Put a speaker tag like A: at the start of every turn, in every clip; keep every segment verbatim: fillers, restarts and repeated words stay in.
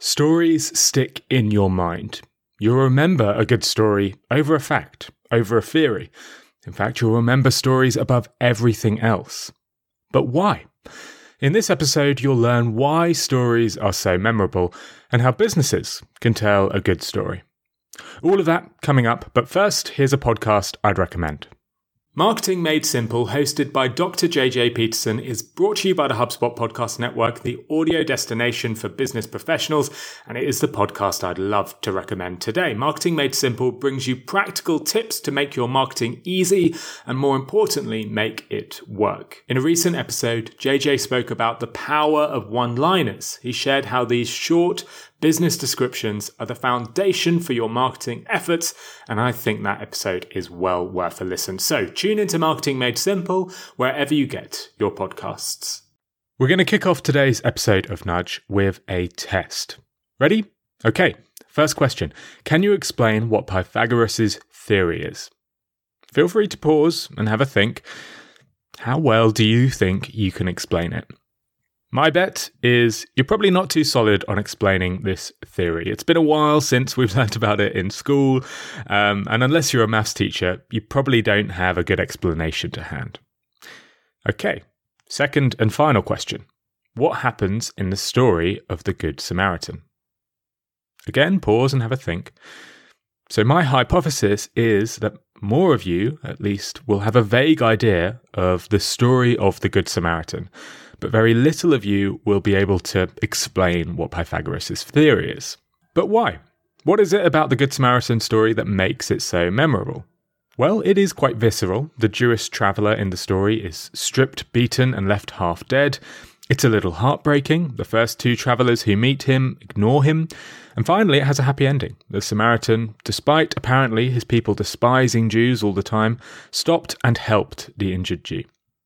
A: Stories stick in your mind. You'll remember a good story over a fact, over a theory. In fact, you'll remember stories above everything else. But why? In this episode, you'll learn why stories are so memorable and how businesses can tell a good story. All of that coming up, but first, here's a podcast I'd recommend. Marketing Made Simple, hosted by Doctor J J Peterson, is brought to you by the HubSpot Podcast Network, the audio destination for business professionals, and it is the podcast I'd love to recommend today. Marketing Made Simple brings you practical tips to make your marketing easy and, more importantly, make it work. In a recent episode, J J spoke about the power of one-liners. He shared how these short business descriptions are the foundation for your marketing efforts, and I think that episode is well worth a listen. So tune into Marketing Made Simple wherever you get your podcasts. We're going to kick off today's episode of Nudge with a test. Ready? Okay, first question. Can you explain what Pythagoras' theory is? Feel free to pause and have a think. How well do you think you can explain it? My bet is you're probably not too solid on explaining this theory. It's been a while since we've learned about it in school, um, and unless you're a maths teacher, you probably don't have a good explanation to hand. Okay, second and final question. What happens in the story of the Good Samaritan? Again, pause and have a think. So my hypothesis is that more of you, at least, will have a vague idea of the story of the Good Samaritan, but very little of you will be able to explain what Pythagoras' theory is. But why? What is it about the Good Samaritan story that makes it so memorable? Well, it is quite visceral. The Jewish traveller in the story is stripped, beaten, and left half dead. It's a little heartbreaking. The first two travellers who meet him ignore him. And finally, it has a happy ending. The Samaritan, despite apparently his people despising Jews all the time, stopped and helped the injured Jew.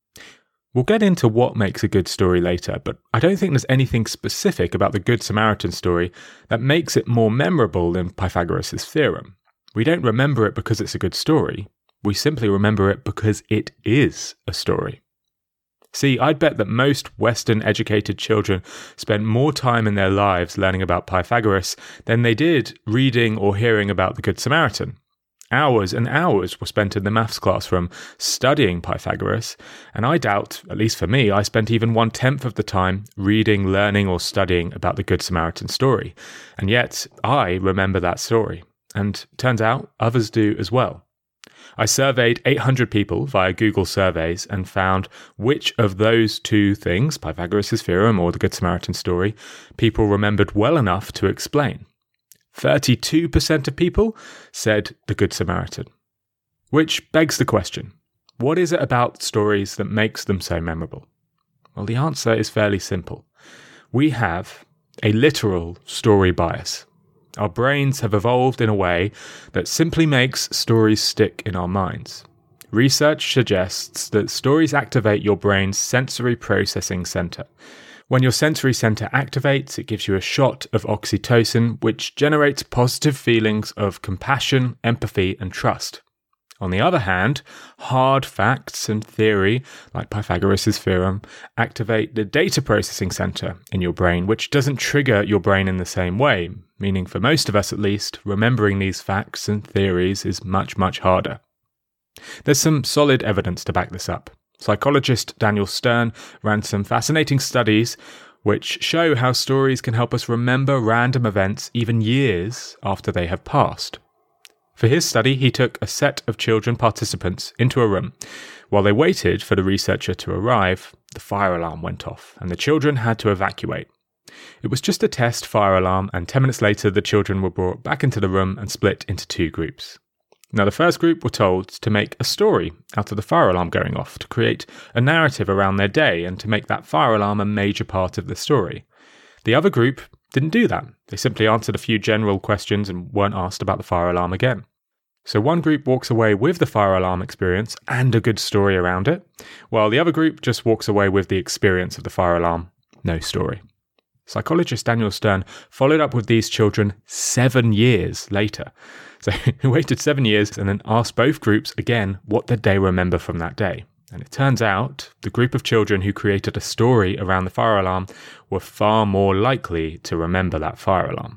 A: We'll get into what makes a good story later, but I don't think there's anything specific about the Good Samaritan story that makes it more memorable than Pythagoras' theorem. We don't remember it because it's a good story. We simply remember it because it is a story. See, I'd bet that most Western-educated children spent more time in their lives learning about Pythagoras than they did reading or hearing about the Good Samaritan. Hours and hours were spent in the maths classroom studying Pythagoras, and I doubt, at least for me, I spent even one-tenth of the time reading, learning, or studying about the Good Samaritan story. And yet, I remember that story. And turns out, others do as well. I surveyed eight hundred people via Google surveys and found which of those two things, Pythagoras' theorem or the Good Samaritan story, people remembered well enough to explain. thirty-two percent of people said the Good Samaritan. Which begs the question, what is it about stories that makes them so memorable? Well, the answer is fairly simple. We have a literal story bias. Our brains have evolved in a way that simply makes stories stick in our minds. Research suggests that stories activate your brain's sensory processing center. When your sensory center activates, it gives you a shot of oxytocin, which generates positive feelings of compassion, empathy, and trust. On the other hand, hard facts and theory, like Pythagoras' theorem, activate the data processing center in your brain, which doesn't trigger your brain in the same way, meaning for most of us at least, remembering these facts and theories is much, much harder. There's some solid evidence to back this up. Psychologist Daniel Stern ran some fascinating studies which show how stories can help us remember random events even years after they have passed. For his study, he took a set of children participants into a room. While they waited for the researcher to arrive, the fire alarm went off and the children had to evacuate. It was just a test fire alarm, and ten minutes later the children were brought back into the room and split into two groups. Now, the first group were told to make a story out of the fire alarm going off, to create a narrative around their day and to make that fire alarm a major part of the story. The other group didn't do that. They simply answered a few general questions and weren't asked about the fire alarm again. So one group walks away with the fire alarm experience and a good story around it, while the other group just walks away with the experience of the fire alarm, no story. Psychologist Daniel Stern followed up with these children seven years later. So he waited seven years and then asked both groups again what did they remember from that day. And it turns out the group of children who created a story around the fire alarm were far more likely to remember that fire alarm.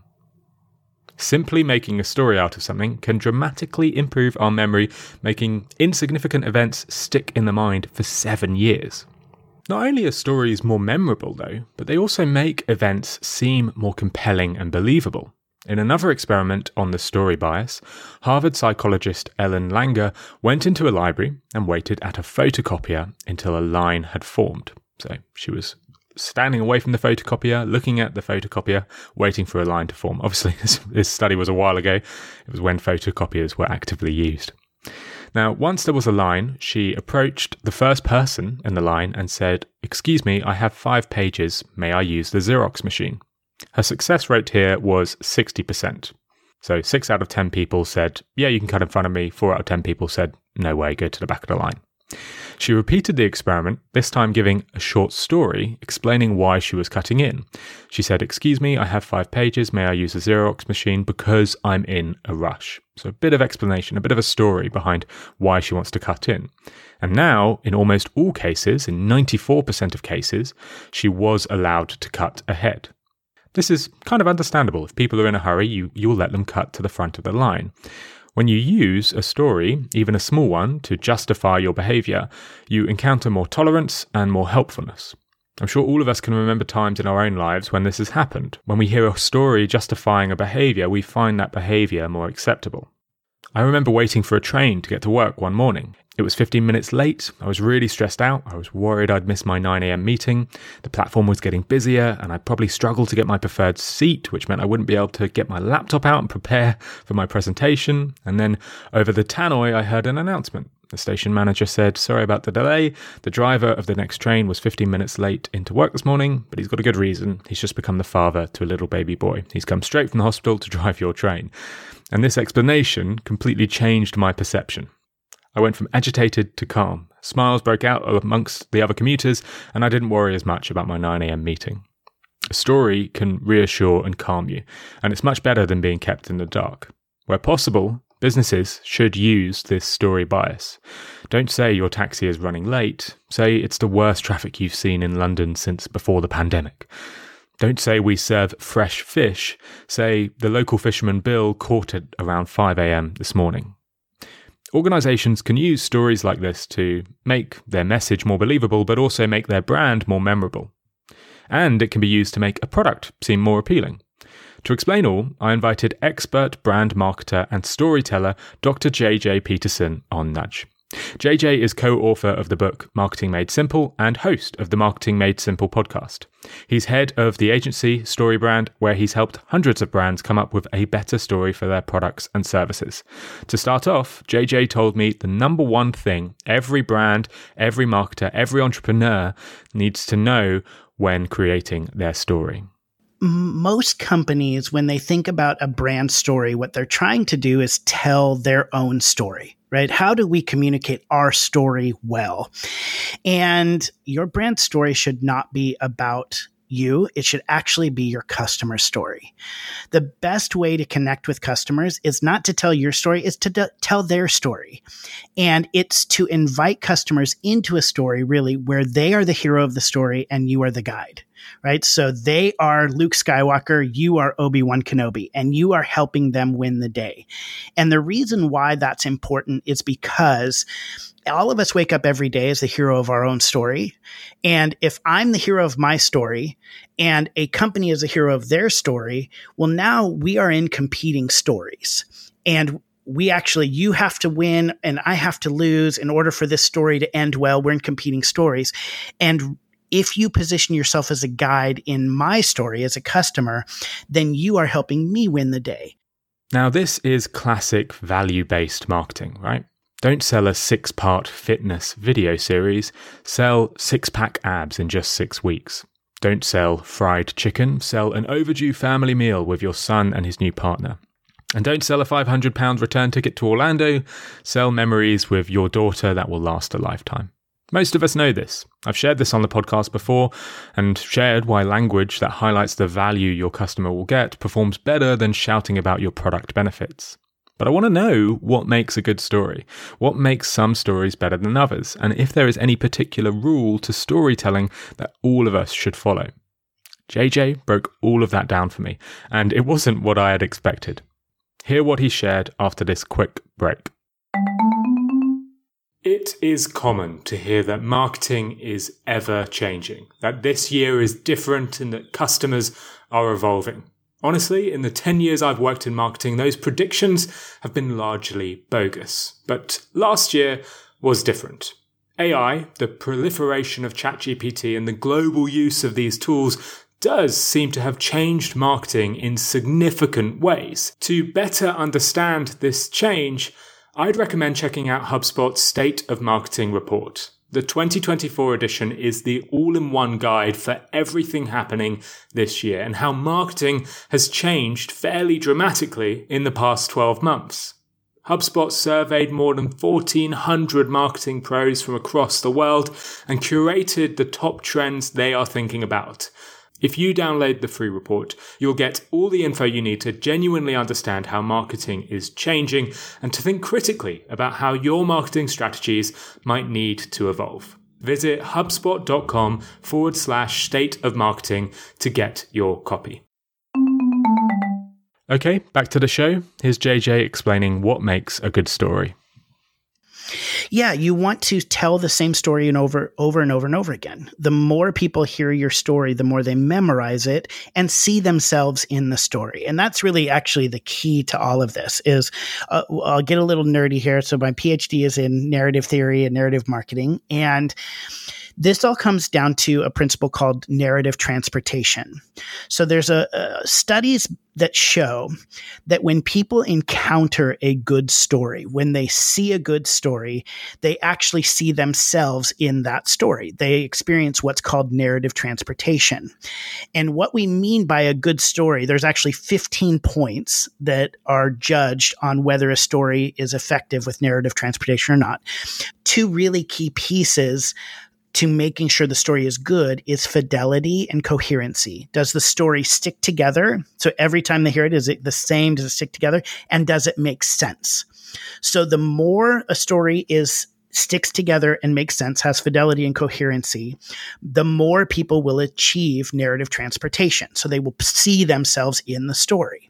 A: Simply making a story out of something can dramatically improve our memory, making insignificant events stick in the mind for seven years. Not only are stories more memorable though, but they also make events seem more compelling and believable. In another experiment on the story bias, Harvard psychologist Ellen Langer went into a library and waited at a photocopier until a line had formed. So she was standing away from the photocopier, looking at the photocopier, waiting for a line to form. Obviously, this, this study was a while ago. It was when photocopiers were actively used. Now, once there was a line, she approached the first person in the line and said, "Excuse me, I have five pages. May I use the Xerox machine?" Her success rate here was sixty percent. So six out of ten people said, "Yeah, you can cut in front of me." Four out of ten people said, "No way, go to the back of the line." She repeated the experiment, this time giving a short story explaining why she was cutting in. She said, "Excuse me, I have five pages. May I use the Xerox machine because I'm in a rush?" So a bit of explanation, a bit of a story behind why she wants to cut in. And now, in almost all cases, in ninety-four percent of cases, she was allowed to cut ahead. This is kind of understandable. If people are in a hurry, you, you'll let them cut to the front of the line. When you use a story, even a small one, to justify your behavior, you encounter more tolerance and more helpfulness. I'm sure all of us can remember times in our own lives when this has happened. When we hear a story justifying a behavior, we find that behavior more acceptable. I remember waiting for a train to get to work one morning. It was fifteen minutes late. I was really stressed out. I was worried I'd miss my nine a.m. meeting. The platform was getting busier and I'd probably struggle to get my preferred seat, which meant I wouldn't be able to get my laptop out and prepare for my presentation. And then over the tannoy, I heard an announcement. The station manager said, "Sorry about the delay. The driver of the next train was fifteen minutes late into work this morning, but he's got a good reason. He's just become the father to a little baby boy. He's come straight from the hospital to drive your train." And this explanation completely changed my perception. I went from agitated to calm. Smiles broke out amongst the other commuters, and I didn't worry as much about my nine a.m. meeting. A story can reassure and calm you, and it's much better than being kept in the dark. Where possible, businesses should use this story bias. Don't say your taxi is running late. Say it's the worst traffic you've seen in London since before the pandemic. Don't say we serve fresh fish. Say the local fisherman Bill caught it around five a.m. this morning. Organizations can use stories like this to make their message more believable, but also make their brand more memorable. And it can be used to make a product seem more appealing. To explain all, I invited expert brand marketer and storyteller Doctor J J Peterson on Nudge. J J is co-author of the book Marketing Made Simple and host of the Marketing Made Simple podcast. He's head of the agency StoryBrand, where he's helped hundreds of brands come up with a better story for their products and services. To start off, J J told me the number one thing every brand, every marketer, every entrepreneur needs to know when creating their story.
B: Most companies, when they think about a brand story, what they're trying to do is tell their own story, right? How do we communicate our story well? And your brand story should not be about you. It should actually be your customer story. The best way to connect with customers is not to tell your story, is to d- tell their story. And it's to invite customers into a story, really, where they are the hero of the story and you are the guide. Right? So they are Luke Skywalker, you are Obi-Wan Kenobi, and you are helping them win the day. And the reason why that's important is because all of us wake up every day as the hero of our own story. And if I'm the hero of my story and a company is a hero of their story, well, now we are in competing stories. And we actually, you have to win and I have to lose in order for this story to end well. We're in competing stories. And if you position yourself as a guide in my story as a customer, then you are helping me win the day.
A: Now, this is classic value-based marketing, right? Don't sell a six-part fitness video series. Sell six-pack abs in just six weeks. Don't sell fried chicken. Sell an overdue family meal with your son and his new partner. And don't sell a five hundred pounds return ticket to Orlando. Sell memories with your daughter that will last a lifetime. Most of us know this. I've shared this on the podcast before and shared why language that highlights the value your customer will get performs better than shouting about your product benefits. But I want to know what makes a good story, what makes some stories better than others, and if there is any particular rule to storytelling that all of us should follow. J J broke all of that down for me, and it wasn't what I had expected. Hear what he shared after this quick break. It is common to hear that marketing is ever changing, that this year is different and that customers are evolving. Honestly, in the ten years I've worked in marketing, those predictions have been largely bogus. But last year was different. A I, the proliferation of ChatGPT and the global use of these tools does seem to have changed marketing in significant ways. To better understand this change, I'd recommend checking out HubSpot's State of Marketing report. The twenty twenty-four edition is the all-in-one guide for everything happening this year and how marketing has changed fairly dramatically in the past twelve months. HubSpot surveyed more than fourteen hundred marketing pros from across the world and curated the top trends they are thinking about. If you download the free report, you'll get all the info you need to genuinely understand how marketing is changing and to think critically about how your marketing strategies might need to evolve. Visit HubSpot.com forward slash state of marketing to get your copy. Okay, back to the show. Here's J J explaining what makes a good story.
B: Yeah, you want to tell the same story and over, over and over and over again. The more people hear your story, the more they memorize it and see themselves in the story. And that's really actually the key to all of this is, uh, I'll get a little nerdy here. So my PhD is in narrative theory and narrative marketing. And this all comes down to a principle called narrative transportation. So there's a, a studies that show that when people encounter a good story, when they see a good story, they actually see themselves in that story. They experience what's called narrative transportation. And what we mean by a good story, there's actually fifteen points that are judged on whether a story is effective with narrative transportation or not. Two really key pieces to making sure the story is good is fidelity and coherency. Does the story stick together? So every time they hear it, is it the same? Does it stick together? And does it make sense? So the more a story is sticks together and makes sense, has fidelity and coherency, the more people will achieve narrative transportation. So they will see themselves in the story.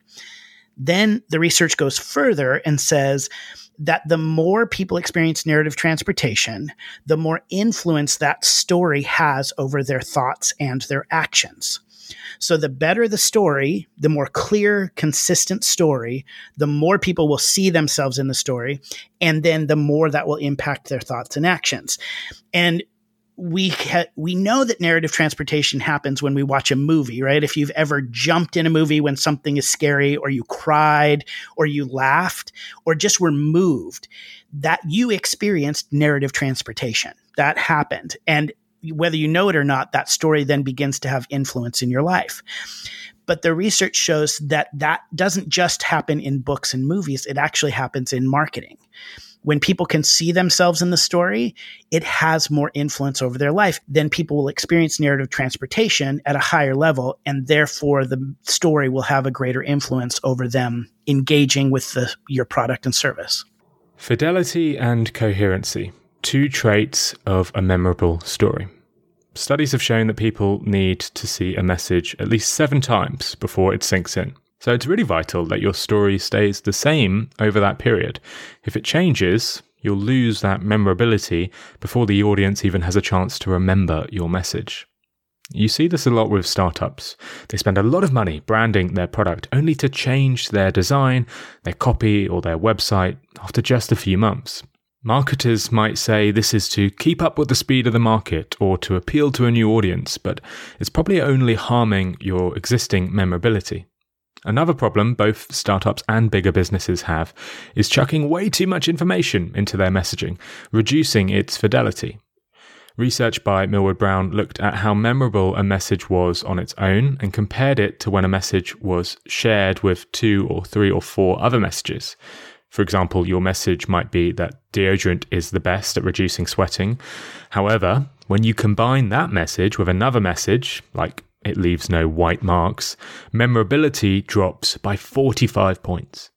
B: Then the research goes further and says that the more people experience narrative transportation, the more influence that story has over their thoughts and their actions. So the better the story, the more clear, consistent story, the more people will see themselves in the story, and then the more that will impact their thoughts and actions. And we ha- we know that narrative transportation happens when we watch a movie, right? If you've ever jumped in a movie when something is scary, or you cried, or you laughed, or just were moved, that you experienced narrative transportation. That happened. And whether you know it or not, that story then begins to have influence in your life. But the research shows that that doesn't just happen in books and movies. It actually happens in marketing. When people can see themselves in the story, it has more influence over their life. Then people will experience narrative transportation at a higher level, and therefore the story will have a greater influence over them engaging with the, your product and service.
A: Fidelity and coherency, two traits of a memorable story. Studies have shown that people need to see a message at least seven times before it sinks in. So it's really vital that your story stays the same over that period. If it changes, you'll lose that memorability before the audience even has a chance to remember your message. You see this a lot with startups. They spend a lot of money branding their product only to change their design, their copy, or their website after just a few months. Marketers might say this is to keep up with the speed of the market or to appeal to a new audience, but it's probably only harming your existing memorability. Another problem both startups and bigger businesses have is chucking way too much information into their messaging, reducing its fidelity. Research by Millward Brown looked at how memorable a message was on its own and compared it to when a message was shared with two or three or four other messages. For example, your message might be that deodorant is the best at reducing sweating. However, when you combine that message with another message, like it leaves no white marks, memorability drops by forty-five points.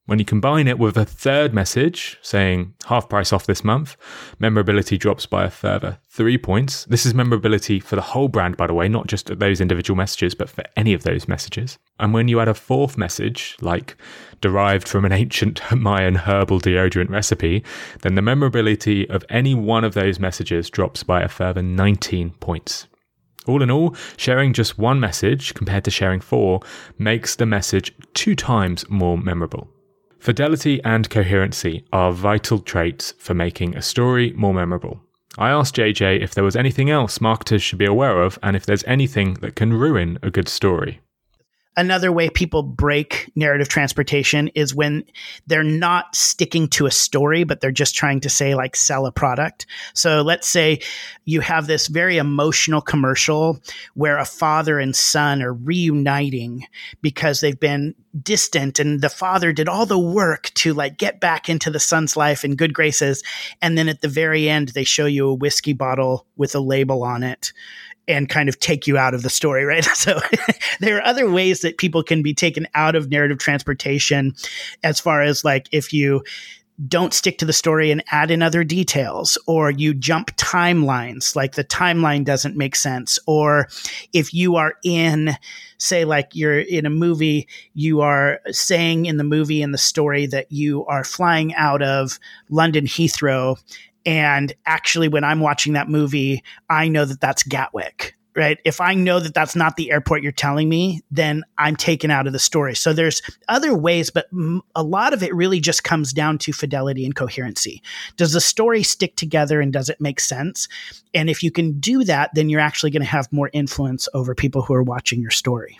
A: When you combine it with a third message saying half price off this month, memorability drops by a further three points. This is memorability for the whole brand, by the way, not just those individual messages, but for any of those messages. And when you add a fourth message, like derived from an ancient Mayan herbal deodorant recipe, then the memorability of any one of those messages drops by a further nineteen points. All in all, sharing just one message compared to sharing four makes the message two times more memorable. Fidelity and coherency are vital traits for making a story more memorable. I asked J J if there was anything else marketers should be aware of and if there's anything that can ruin a good story.
B: Another way people break narrative transportation is when they're not sticking to a story, but they're just trying to say, like, sell a product. So let's say you have this very emotional commercial where a father and son are reuniting because they've been distant and the father did all the work to like get back into the son's life in good graces. And then at the very end, they show you a whiskey bottle with a label on it and kind of take you out of the story, right? So there are other ways that people can be taken out of narrative transportation, as far as like if you don't stick to the story and add in other details, or you jump timelines, like the timeline doesn't make sense, or if you are in, say, like you're in a movie, you are saying in the movie in the story that you are flying out of London Heathrow, and actually, when I'm watching that movie, I know that that's Gatwick, right? If I know that that's not the airport you're telling me, then I'm taken out of the story. So there's other ways, but a lot of it really just comes down to fidelity and coherency. Does the story stick together and does it make sense? And if you can do that, then you're actually going to have more influence over people who are watching your story.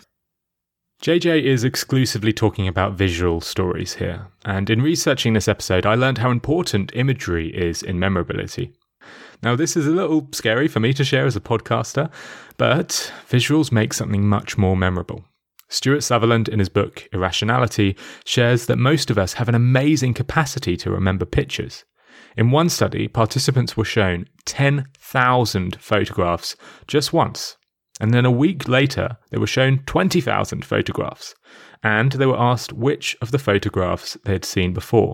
A: J J is exclusively talking about visual stories here, and in researching this episode, I learned how important imagery is in memorability. Now, this is a little scary for me to share as a podcaster, but visuals make something much more memorable. Stuart Sutherland, in his book Irrationality, shares that most of us have an amazing capacity to remember pictures. In one study, participants were shown ten thousand photographs just once. And then a week later, they were shown twenty thousand photographs, and they were asked which of the photographs they had seen before.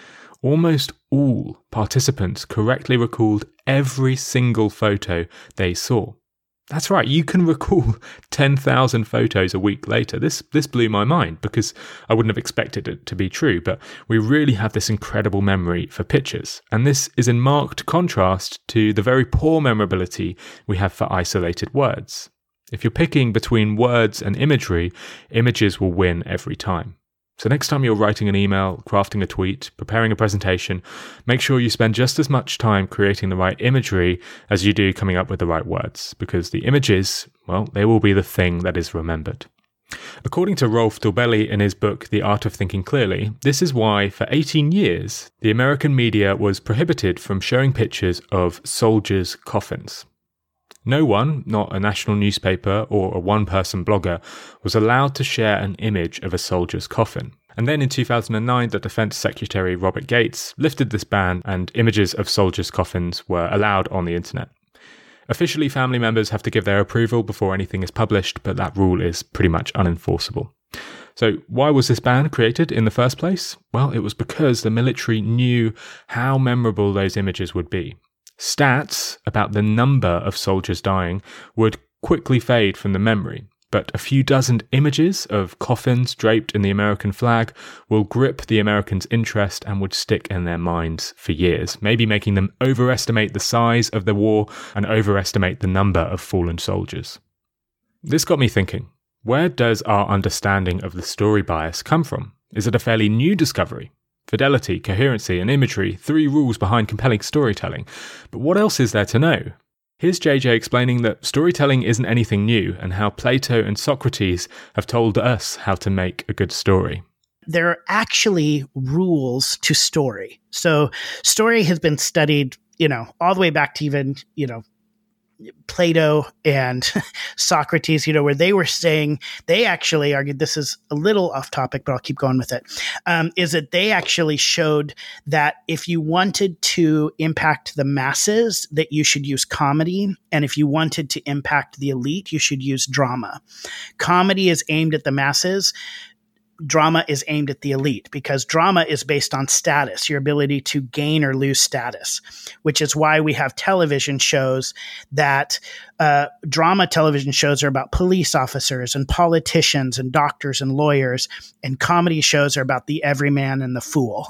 A: Almost all participants correctly recalled every single photo they saw. That's right, you can recall ten thousand photos a week later. This this blew my mind because I wouldn't have expected it to be true, but we really have this incredible memory for pictures. And this is in marked contrast to the very poor memorability we have for isolated words. If you're picking between words and imagery, images will win every time. So next time you're writing an email, crafting a tweet, preparing a presentation, make sure you spend just as much time creating the right imagery as you do coming up with the right words, because the images, well, they will be the thing that is remembered. According to Rolf Dobelli in his book The Art of Thinking Clearly, this is why for eighteen years, the American media was prohibited from showing pictures of soldiers' coffins. No one, not a national newspaper or a one-person blogger, was allowed to share an image of a soldier's coffin. And then in two thousand nine, the Defense Secretary Robert Gates lifted this ban and images of soldiers' coffins were allowed on the internet. Officially, family members have to give their approval before anything is published, but that rule is pretty much unenforceable. So why was this ban created in the first place? Well, it was because the military knew how memorable those images would be. Stats about the number of soldiers dying would quickly fade from the memory, but a few dozen images of coffins draped in the American flag will grip the Americans' interest and would stick in their minds for years, maybe making them overestimate the size of the war and overestimate the number of fallen soldiers. This got me thinking, where does our understanding of the story bias come from? Is it a fairly new discovery? Fidelity, coherency, and imagery, three rules behind compelling storytelling. But what else is there to know? Here's J J explaining that storytelling isn't anything new and how Plato and Socrates have told us how to make a good story.
B: There are actually rules to story. So story has been studied, you know, all the way back to even, you know, Plato and Socrates, you know, where they were saying, they actually argued, this is a little off topic, but I'll keep going with it, um, is that they actually showed that if you wanted to impact the masses, that you should use comedy. And if you wanted to impact the elite, you should use drama. Comedy is aimed at the masses. drama is aimed at the elite because drama is based on status, your ability to gain or lose status, which is why we have television shows that uh, drama television shows are about police officers and politicians and doctors and lawyers, and comedy shows are about the everyman and the fool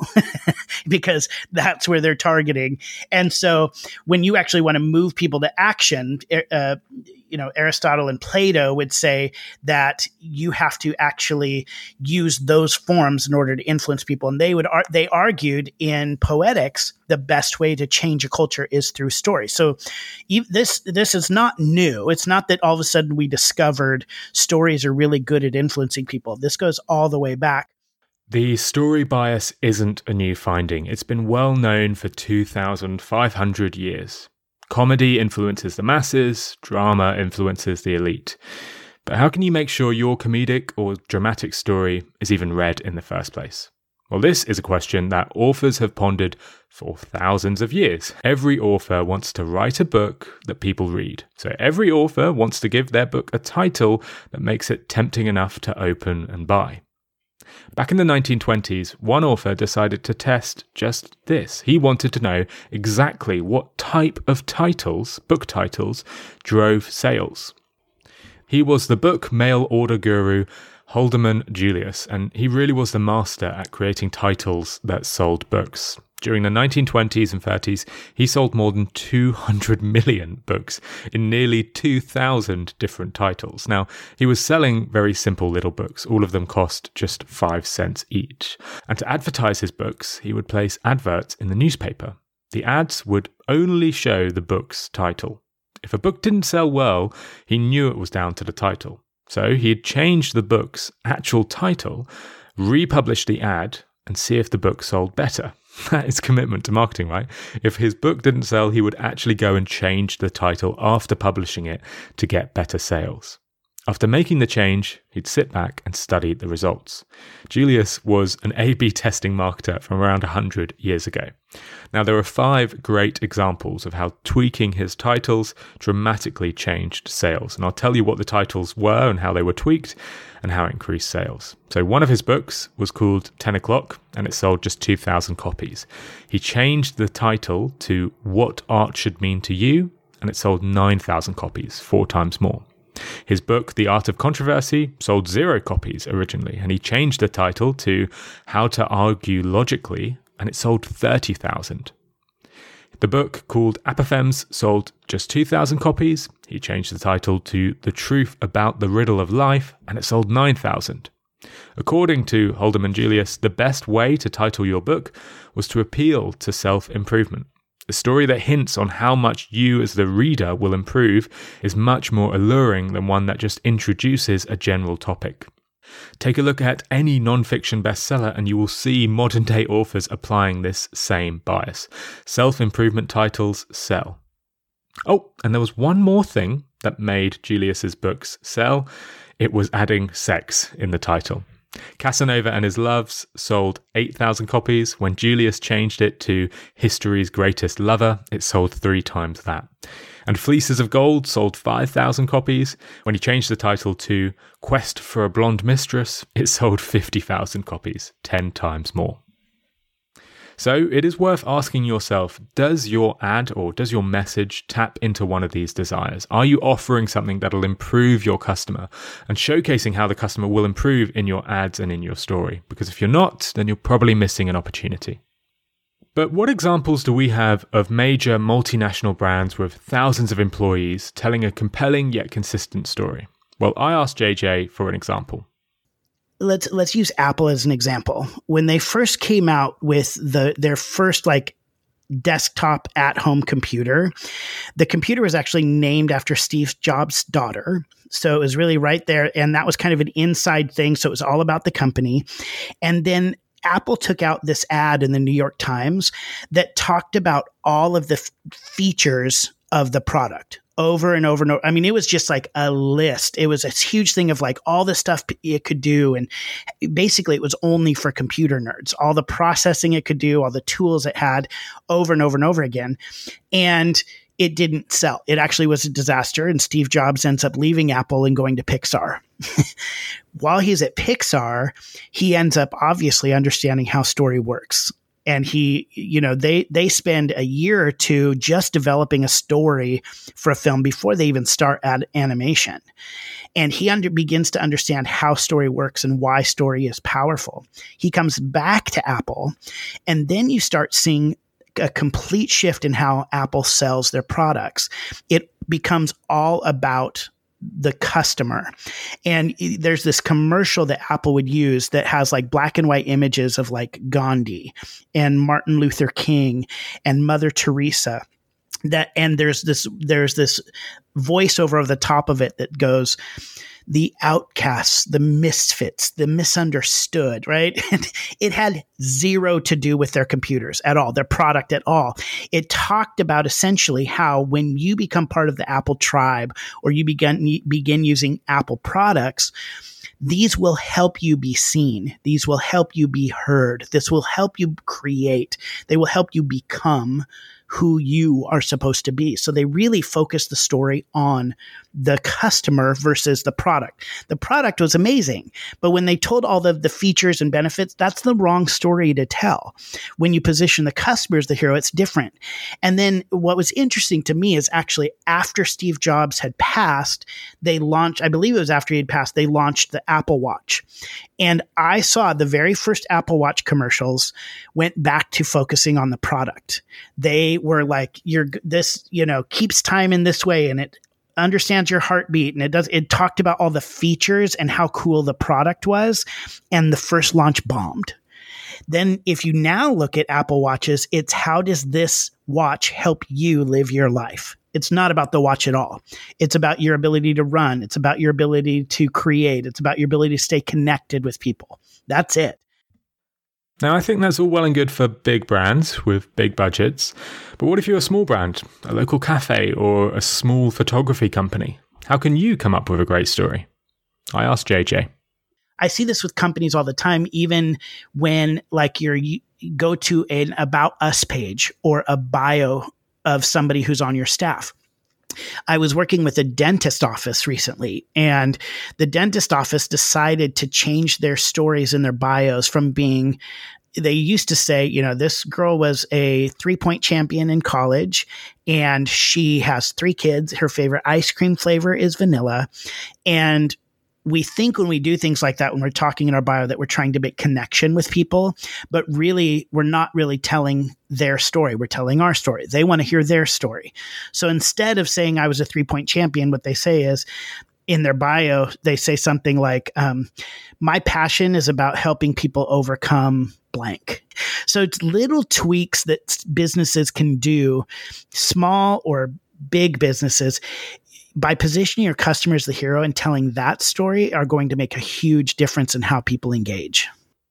B: because that's where they're targeting. And so when you actually want to move people to action, uh, you know, Aristotle and Plato would say that you have to actually use those forms in order to influence people. And they would, ar- they argued in Poetics, the best way to change a culture is through story. So e- this, this is not new. It's not that all of a sudden we discovered stories are really good at influencing people. This goes all the way back.
A: The story bias isn't a new finding. It's been well known for two thousand five hundred years. Comedy influences the masses, drama influences the elite. But how can you make sure your comedic or dramatic story is even read in the first place? Well, this is a question that authors have pondered for thousands of years. Every author wants to write a book that people read. So every author wants to give their book a title that makes it tempting enough to open and buy. Back in the nineteen twenties, one author decided to test just this. He wanted to know exactly what type of titles, book titles, drove sales. He was the book mail order guru Holderman Julius, and he really was the master at creating titles that sold books. During the nineteen twenties and thirties, he sold more than two hundred million books in nearly two thousand different titles. Now, he was selling very simple little books. All of them cost just five cents each. And to advertise his books, he would place adverts in the newspaper. The ads would only show the book's title. If a book didn't sell well, he knew it was down to the title. So he'd change the book's actual title, republish the ad, and see if the book sold better. That is commitment to marketing, right? If his book didn't sell, he would actually go and change the title after publishing it to get better sales. After making the change, he'd sit back and study the results. Julius was an A B testing marketer from around one hundred years ago. Now, there are five great examples of how tweaking his titles dramatically changed sales. And I'll tell you what the titles were and how they were tweaked and how it increased sales. So one of his books was called ten o'clock and it sold just two thousand copies. He changed the title to What Art Should Mean to You, and it sold nine thousand copies, four times more. His book, The Art of Controversy, sold zero copies originally, and he changed the title to How to Argue Logically, and it sold thirty thousand. The book, called Apophthegms, sold just two thousand copies. He changed the title to The Truth About the Riddle of Life, and it sold nine thousand. According to Holderman Julius, the best way to title your book was to appeal to self-improvement. A story that hints on how much you as the reader will improve is much more alluring than one that just introduces a general topic. Take a look at any non-fiction bestseller and you will see modern-day authors applying this same bias. Self-improvement titles sell. Oh, and there was one more thing that made Julius's books sell. It was adding sex in the title. Casanova and His Loves sold eight thousand copies. When Julius changed it to History's Greatest Lover, it sold three times that. And Fleeces of Gold sold five thousand copies. When he changed the title to Quest for a Blonde Mistress, it sold fifty thousand copies, ten times more. So it is worth asking yourself, does your ad or does your message tap into one of these desires? Are you offering something that'll improve your customer and showcasing how the customer will improve in your ads and in your story? Because if you're not, then you're probably missing an opportunity. But what examples do we have of major multinational brands with thousands of employees telling a compelling yet consistent story? Well, I asked J J for an example.
B: Let's let's use Apple as an example. When they first came out with the their first like desktop at-home computer, the computer was actually named after Steve Jobs' daughter. So it was really right there, and that was kind of an inside thing. So it was all about the company. And then Apple took out this ad in the New York Times that talked about all of the f- features of the product. Over and over and over. I mean, it was just like a list. It was a huge thing of like all the stuff it could do. And basically it was only for computer nerds, all the processing it could do, all the tools it had over and over and over again. And it didn't sell. It actually was a disaster, and Steve Jobs ends up leaving Apple and going to Pixar. While he's at Pixar, he ends up obviously understanding how story works. And he, you know, they they spend a year or two just developing a story for a film before they even start ad- animation. And he under, begins to understand how story works and why story is powerful. He comes back to Apple, and then you start seeing a complete shift in how Apple sells their products. It becomes all about the customer. And there's this commercial that Apple would use that has like black and white images of like Gandhi and Martin Luther King and Mother Teresa. That, and there's this, there's this voiceover over the top of it that goes, the outcasts, the misfits, the misunderstood, right? And it had zero to do with their computers at all, their product at all. It talked about essentially how when you become part of the Apple tribe or you begin, begin using Apple products, these will help you be seen. These will help you be heard. This will help you create. They will help you become who you are supposed to be. So they really focus the story on the customer versus the product. The product was amazing, but when they told all the, the features and benefits, that's the wrong story to tell. When you position the customer as the hero, it's different. And then what was interesting to me is actually after Steve Jobs had passed, they launched, I believe it was after he had passed, they launched the Apple Watch. And I saw the very first Apple Watch commercials went back to focusing on the product. They were like, you're this, you know, keeps time in this way, and it understands your heartbeat, and it does, it talked about all the features and how cool the product was. And the first launch bombed. Then if you now look at Apple Watches, it's how does this watch help you live your life? It's not about the watch at all. It's about your ability to run. It's about your ability to create. It's about your ability to stay connected with people. That's it.
A: Now, I think that's all well and good for big brands with big budgets. But what if you're a small brand, a local cafe, or a small photography company? How can you come up with a great story? I asked J J.
B: I see this with companies all the time, even when like you're, you go to an About Us page or a bio of somebody who's on your staff. I was working with a dentist office recently, and the dentist office decided to change their stories in their bios from being, they used to say, you know, this girl was a three-point champion in college, and she has three kids. Her favorite ice cream flavor is vanilla. And we think when we do things like that, when we're talking in our bio, that we're trying to make connection with people, but really we're not really telling their story. We're telling our story. They want to hear their story. So instead of saying I was a three-point champion, what they say is in their bio, they say something like, um, my passion is about helping people overcome blank. So it's little tweaks that businesses can do, small or big businesses, by positioning your customer as the hero and telling that story are going to make a huge difference in how people engage.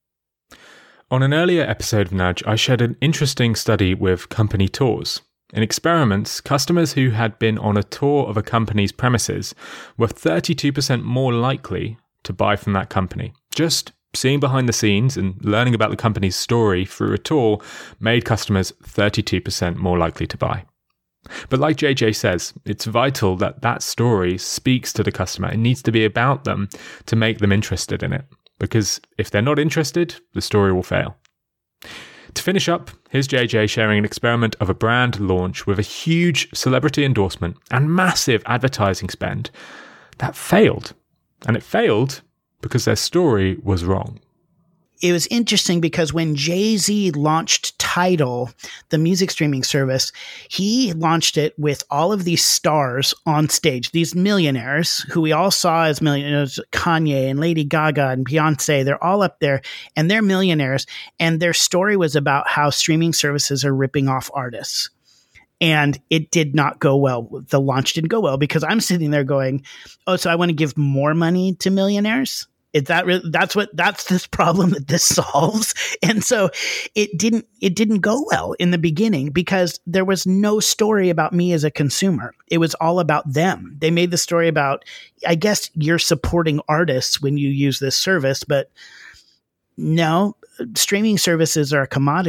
A: On an earlier episode of Nudge, I shared an interesting study with company tours. In experiments, customers who had been on a tour of a company's premises were thirty-two percent more likely to buy from that company. Just seeing behind the scenes and learning about the company's story through a tour made customers thirty-two percent more likely to buy. But like J J says, it's vital that that story speaks to the customer. It needs to be about them to make them interested in it. Because if they're not interested, the story will fail. To finish up, here's J J sharing an experiment of a brand launch with a huge celebrity endorsement and massive advertising spend that failed. And it failed because their story was wrong.
B: It was interesting because when Jay-Z launched Tidal, the music streaming service, he launched it with all of these stars on stage, these millionaires who we all saw as millionaires, Kanye and Lady Gaga and Beyonce, they're all up there and they're millionaires. And their story was about how streaming services are ripping off artists. And it did not go well. The launch didn't go well because I'm sitting there going, oh, so I want to give more money to millionaires? Is that re- that's what that's this problem that this solves? And so it didn't it didn't go well in the beginning because there was no story about me as a consumer. It was all about them. They made the story about, I guess you're supporting artists when you use this service, but no, streaming services are a commodity.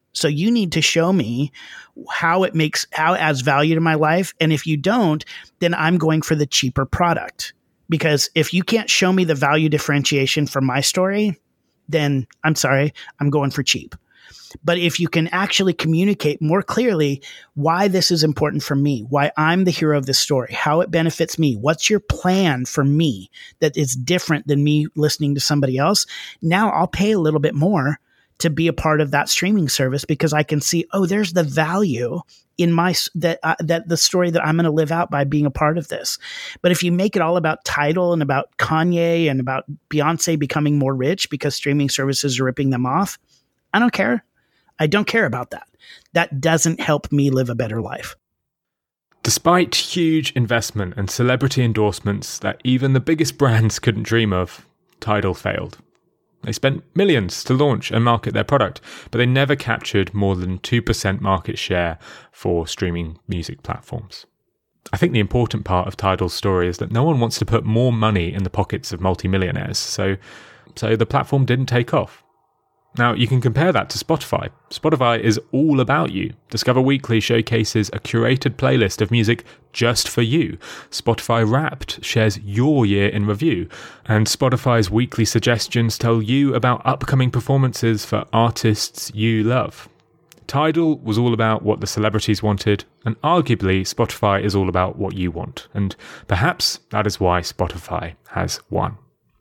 B: So you need to show me how it makes, how it adds value to my life. And if you don't, then I'm going for the cheaper product. Because if you can't show me the value differentiation from my story, then I'm sorry, I'm going for cheap. But if you can actually communicate more clearly why this is important for me, why I'm the hero of this story, how it benefits me, what's your plan for me that is different than me listening to somebody else, now I'll pay a little bit more to be a part of that streaming service because I can see, oh, there's the value in my, that, uh, that the story that I'm going to live out by being a part of this. But if you make it all about Tidal and about Kanye and about Beyonce becoming more rich because streaming services are ripping them off, I don't care. I don't care about that. That doesn't help me live a better life.
A: Despite huge investment and celebrity endorsements that even the biggest brands couldn't dream of, Tidal failed. They spent millions to launch and market their product, but they never captured more than two percent market share for streaming music platforms. I think the important part of Tidal's story is that no one wants to put more money in the pockets of multimillionaires, so, so the platform didn't take off. Now, you can compare that to Spotify. Spotify is all about you. Discover Weekly showcases a curated playlist of music just for you. Spotify Wrapped shares your year in review. And Spotify's weekly suggestions tell you about upcoming performances for artists you love. Tidal was all about what the celebrities wanted, and arguably Spotify is all about what you want. And perhaps that is why Spotify has won.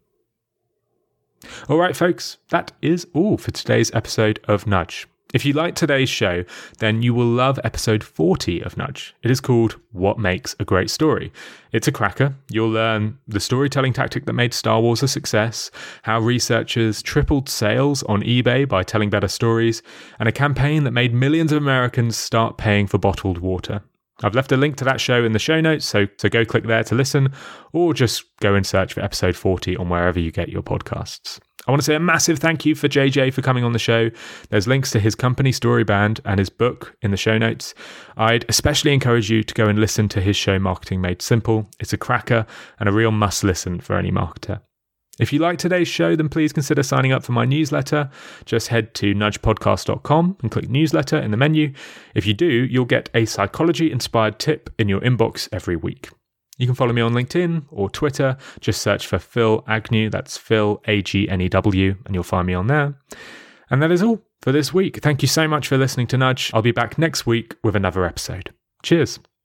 A: All right, folks, that is all for today's episode of Nudge. If you like today's show, then you will love episode forty of Nudge. It is called What Makes a Great Story. It's a cracker. You'll learn the storytelling tactic that made Star Wars a success, how researchers tripled sales on eBay by telling better stories, and a campaign that made millions of Americans start paying for bottled water. I've left a link to that show in the show notes, so, so go click there to listen, or just go and search for episode forty on wherever you get your podcasts. I want to say a massive thank you for J J for coming on the show. There's links to his company Storyband and his book in the show notes. I'd especially encourage you to go and listen to his show Marketing Made Simple. It's a cracker and a real must listen for any marketer. If you like today's show, then please consider signing up for my newsletter. Just head to nudge podcast dot com and click newsletter in the menu. If you do, you'll get a psychology-inspired tip in your inbox every week. You can follow me on LinkedIn or Twitter. Just search for Phil Agnew. That's Phil, A G N E W, and you'll find me on there. And that is all for this week. Thank you so much for listening to Nudge. I'll be back next week with another episode. Cheers.